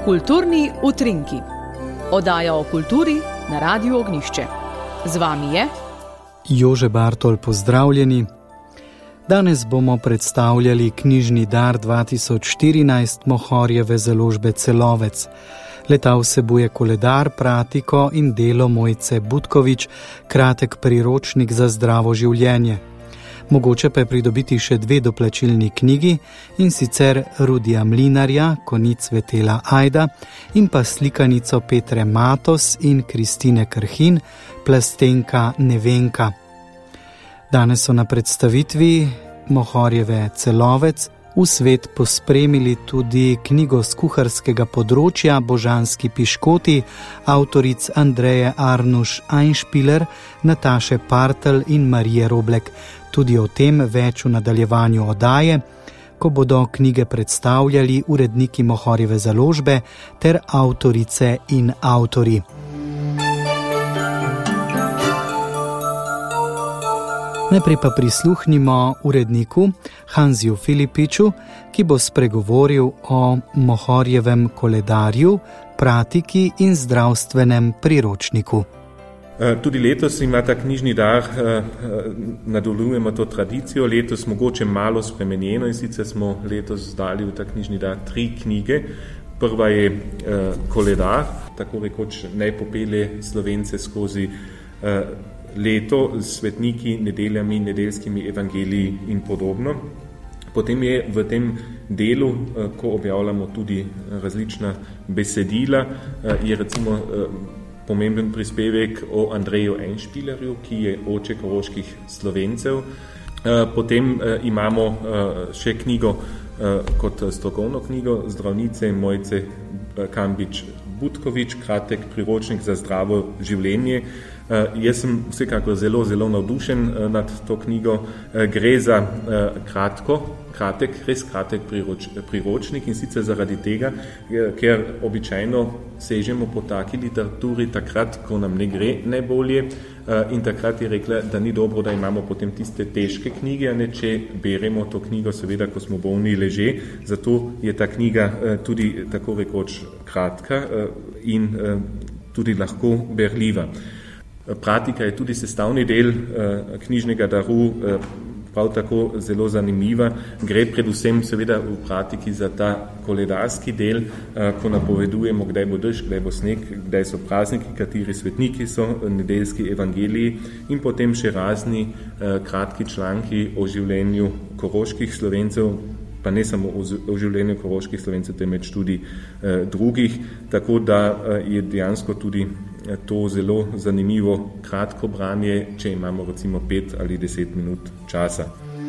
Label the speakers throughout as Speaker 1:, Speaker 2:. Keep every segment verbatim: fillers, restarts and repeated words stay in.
Speaker 1: Kulturni utrinki. Oddaja o kulturi na Radiu Ognjišče. Z vami je
Speaker 2: Jože Bartol, pozdravljeni. Danes bomo predstavljali knjižni dar dva tisoč štirinajst Mohorjeve založbe Celovec. Leta vsebuje koledar, pratiko in delo Mojce Butkovič, kratek priročnik za zdravo življenje. Mogoče pa je pridobiti še dve doplačilni knjigi, in sicer Rudija Mlinarja, Konic Vetela Ajda, in pa slikanico Petre Matos in Kristine Krhin, Plastenka Nevenka. Danes so na predstavitvi Mohorjeve Celovec v svet pospremili tudi knjigo z kuharskega področja Božanski piškoti, avtoric Andreje Arnuš-Einšpiler, Nataše Partelj in Marije Roblek. Tudi o tem več v nadaljevanju oddaje, ko bodo knjige predstavljali uredniki Mohorjeve založbe ter avtorice in avtori. Najprej pa prisluhnimo uredniku Hanziju Filipiču, ki bo spregovoril o Mohorjevem koledarju, pratiki in zdravstvenem priročniku.
Speaker 3: Tudi letos ima ta knjižni dar, nadaljujemo to tradicijo, letos mogoče malo spremenjeno, in sicer smo letos dali v ta knjižni dar tri knjige. Prva je koledar, tako rekoč naj popelje Slovence skozi leto s svetniki, nedeljami, nedeljskimi evangeliji in podobno. Potem je v tem delu, ko objavljamo tudi različna besedila, je recimo pomemben prispevek o Andreju Einšpilerju, ki je oče koroških Slovencev. Potem imamo še knjigo kot strokovno knjigo zdravnice Mojce Kambič Butkovič, kratek priročnik za zdravo življenje. Jaz sem vsekakor zelo, zelo navdušen nad to knjigo. Gre za kratko, kratek, res kratek priroč, priročnik, in sicer zaradi tega, ker običajno sežemo po taki literaturi takrat, ko nam ne gre najbolje, in takrat je rekla, da ni dobro, da imamo potem tiste težke knjige, a ne če beremo to knjigo, seveda, ko smo bolni leže. Zato je ta knjiga tudi tako rekoč kratka in tudi lahko berljiva. Pratika je tudi sestavni del knjižnega daru, prav tako zelo zanimiva. Gre predvsem seveda v pratiki za ta koledarski del, ko napovedujemo, kdaj bo dež, kdaj bo sneg, kdaj so prazniki, kateri svetniki so, nedeljski evangeliji, in potem še razni kratki članki o življenju koroških Slovencev, pa ne samo o življenju koroških Slovencev, temveč tudi drugih, tako da je dejansko tudi to zelo zanimivo kratko branje, če imamo recimo pet ali deset minut časa.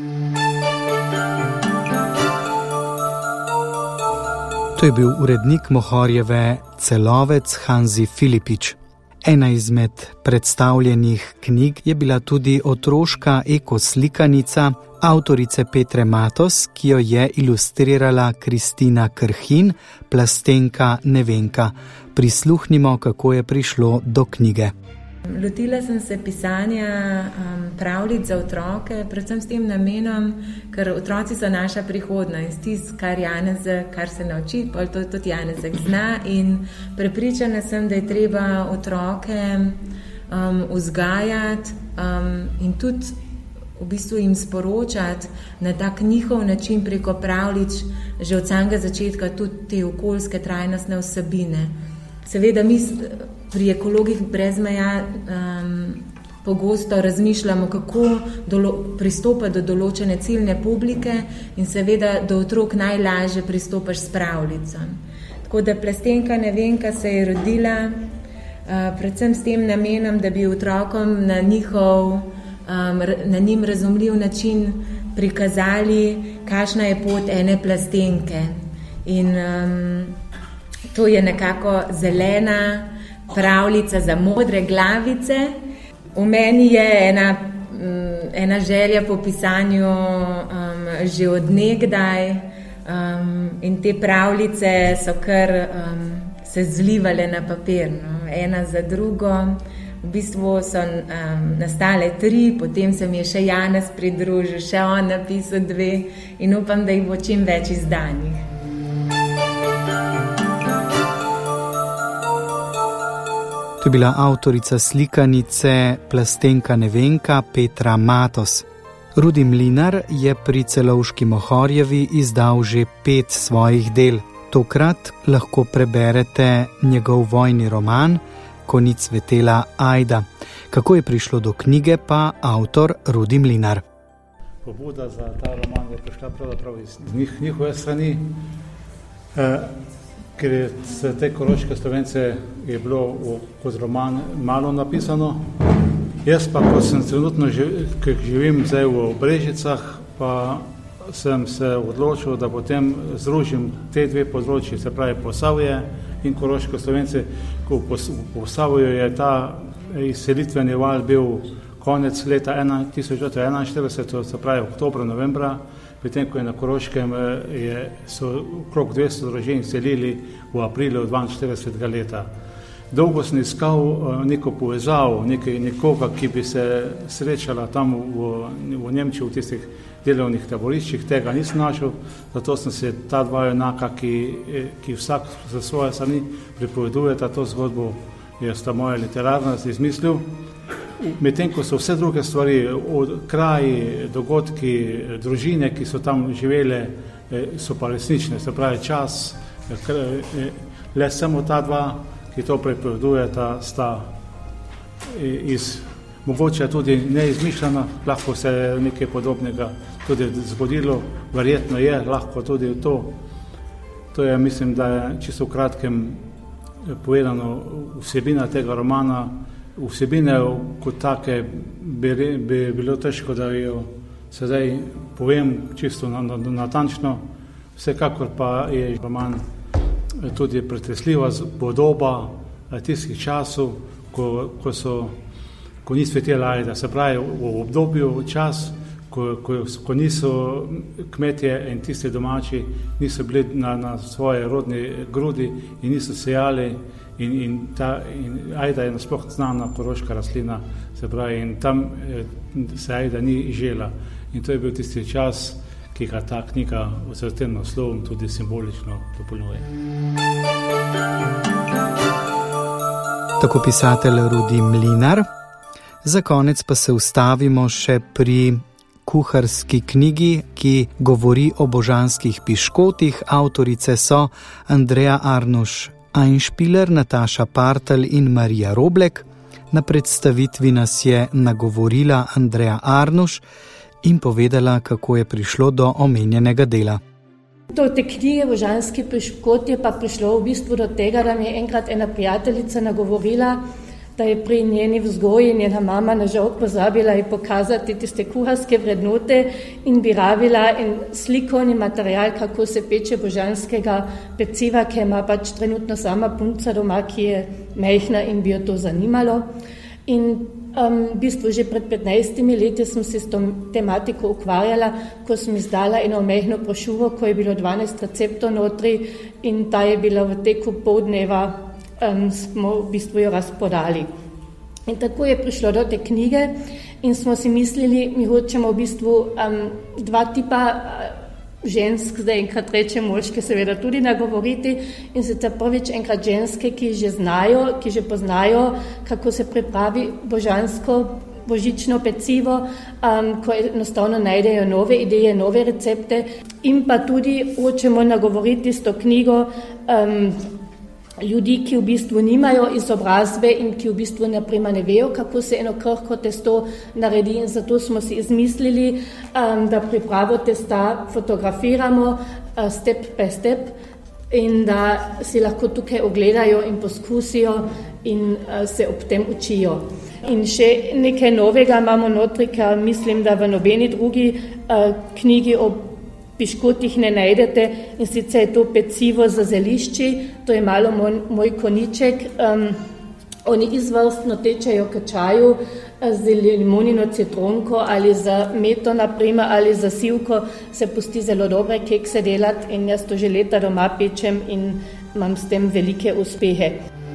Speaker 2: To je bil urednik Mohorjeve Celovec Hanzi Filipič. Ena izmed predstavljenih knjig je bila tudi otroška ekoslikanica avtorice Petre Matos, ki jo je ilustrirala Kristina Krhin, Plastenka Nevenka. Prisluhnimo, kako je prišlo do knjige.
Speaker 4: Lotila sem se pisanja um, pravljic za otroke, predvsem s tem namenom, ker otroci so naša prihodnost, tisto, kar Janezek, kar se nauči, pa to tudi Janezek zna, in prepričana sem, da je treba otroke um, vzgajati um, in tudi v bistvu jim sporočati na tak njihov način preko pravljic že od samega začetka tudi te okoljske trajnostne vsebine. Seveda mi pri Ekologih brez meja um, pogosto razmišljamo, kako dolo, pristopati do določene ciljne publike, in seveda do otrok najlažje pristopaš s pravljico. Tako da Plastenka Nevenka se je rodila uh, predvsem s tem namenom, da bi otrokom na njihov, um, na njim razumljiv način prikazali, kakšna je pot ene plastenke. In um, to je nekako zelena pravljica za modre glavice. V meni je ena, ena želja po pisanju um, že od nekdaj, um, in te pravljice so kar um, se zlivale na papir, no, ena za drugo. V bistvu so um, nastale tri, potem se mi je še Janez pridružil, še on napisal dve, in upam, da jih bo čim več izdanih.
Speaker 2: To je bila avtorica slikanice Plastenka Nevenka Petra Matos. Rudi Mlinar je pri Celovški Mohorjevi izdal že pet svojih del. Tokrat lahko preberete njegov vojni roman Ko ni cvetela ajda. Kako je prišlo do knjige, pa avtor Rudi Mlinar.
Speaker 5: Pobuda za ta roman je prišla pravzaprav iz njih, njihove strani, eh, ker je za te koroške Slovence je bilo v, kot roman malo napisano. Jaz pa, ko sem trenutno živ, živim zdaj v Brežicah, pa sem se odločil, da potem združim te dve področji, se pravi Posavje in koroške Slovence. Ko v Posavju je ta izselitveni val bil konec leta tisoč devetsto enainštirideset, se pravi oktobra, novembra, potem ko je na Koroškem je, so okrog dvesto družin selili v aprilu dvainštiridesetega leta. Dolgo sem iskal neko povezavo, nekaj, nekoga, ki bi se srečala tam v, v Nemčiji, v tistih delovnih taboriščih, tega nisem našel, zato sem se ta dva junaka, ki, ki vsak za svoje strani pripovedujeta to zgodbo, je sta moja literarnost izmislil. Medtem ko so vse druge stvari, od kraji, dogodki, družine, ki so tam živele, so pa resnične, se pravi čas, le samo ta dva, ki to pripovedujeta, sta iz, mogoče tudi neizmišljena, lahko se je nekaj podobnega tudi zgodilo, verjetno je, lahko tudi to. To je, mislim, da je čisto v kratkem povedano vsebina tega romana. Vsebine kot take bi, bi bilo težko, da jo sedaj povem čisto natančno. Vsekakor pa je roman tudi pretresljiva podoba tistih časov, ko, ko, so, ko ni cvetela ajda. Se pravi, v obdobju čas, ko, ko, ko niso kmetje in tisti domači niso bili na, na svoje rodni grudi in niso sejali. In, in, ta, in ajda je nasploh znana koroška rastlina, se pravi, in tam se ajda ni žela. In to je bil tisti čas, ki ga ta knjiga s tem naslovom tudi simbolično dopolnjuje.
Speaker 2: Tako pisatelj Rudi Mlinar. Za konec pa se ustavimo še pri kuharski knjigi, ki govori o božanskih piškotih. Avtorice so Andreja Arnuš Einspieler, Nataša Partelj in Marija Roblek. Na predstavitvi nas je nagovorila Andreja Arnuš in povedala, kako je prišlo do omenjenega dela.
Speaker 6: Do te knjige Božanski piškoti pa prišlo v bistvu do tega, da mi je enkrat ena prijateljica nagovorila, da je pri njeni vzgoji njena mama nažal pozabila ji pokazati tiste kuharske vrednote in bi rabila in slikovni material, kako se peče božanskega peciva, ki ima pač trenutno sama punca doma, ki je mehna in bi jo to zanimalo. In um, v bistvu že pred petnajstimi leti sem se s to tematiko ukvarjala, ko sem izdala eno mehno brošuro, ko je bilo dvanajst receptov notri in ta je bila v teku pol dneva Um, smo v bistvu jo razpodali. In tako je prišlo do te knjige in smo si mislili, mi hočemo v bistvu um, dva tipa uh, žensk, zdaj enkrat reče moške, seveda tudi nagovoriti, in sicer prvič enkrat ženske, ki že znajo, ki že poznajo, kako se pripravi božansko božično pecivo, um, ko enostavno najdejo nove ideje, nove recepte, in pa tudi hočemo nagovoriti s to knjigo um, ljudi, ki v bistvu nimajo izobrazbe in ki v bistvu naprimer ne vejo, kako se eno krhko testo naredi, in zato smo si izmislili, um, da pripravo testa fotografiramo uh, step by step in da si lahko tukaj ogledajo in poskusijo in uh, se ob tem učijo. In še nekaj novega imamo notri, ker mislim, da v nobeni drugi uh, knjigi o piškotih ne najdete, in sicer je to pecivo za zelišči, to je malo moj, moj koniček. Um, oni izvrstno tečejo k čaju z limonino citronko ali za meto naprimer, ali za sivko, se pusti zelo dobre kekse delati in jaz to že leta doma pečem in imam s tem velike uspehe.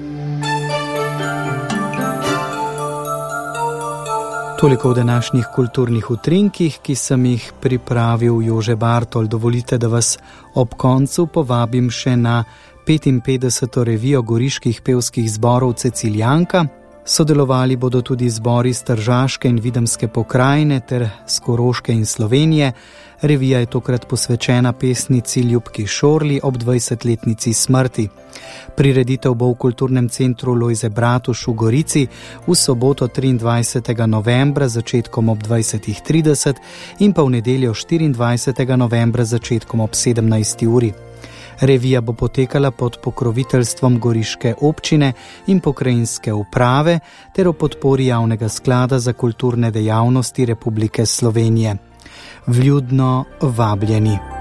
Speaker 2: Toliko v današnjih kulturnih utrinkih, ki sem jih pripravil Jože Bartol. Dovolite, da vas ob koncu povabim še na petinpetdeseto revijo goriških pevskih zborov Ceciljanka. Sodelovali bodo tudi zbori iz Tržaške in Videmske pokrajine ter z Koroške in Slovenije. Revija je tokrat posvečena pesnici Ljubki Šorli ob dvajsetletnici smrti. Prireditev bo v Kulturnem centru Lojze Bratuš v Gorici v soboto triindvajsetega novembra začetkom ob dvajsetih trideset in pa v nedeljo štiriindvajsetega novembra začetkom ob sedemnajsti uri. Revija bo potekala pod pokroviteljstvom Goriške občine in pokrajinske uprave ter o podpori Javnega sklada za kulturne dejavnosti Republike Slovenije. Vljudno vabljeni.